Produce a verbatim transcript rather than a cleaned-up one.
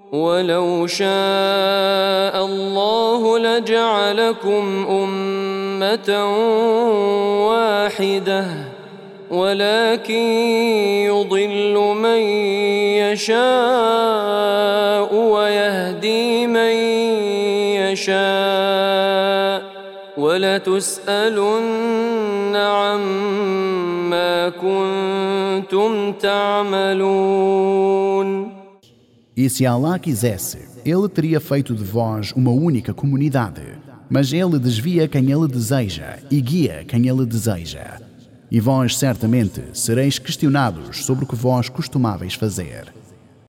ولو شاء الله لجعلكم أمة واحدة ولكن يضل من يشاء ويهدي من يشاء ولتسألن عما كنتم تعملون. E se Allah quisesse, Ele teria feito de vós uma única comunidade, mas Ele desvia quem Ele deseja e guia quem Ele deseja. E vós certamente sereis questionados sobre o que vós costumáveis fazer.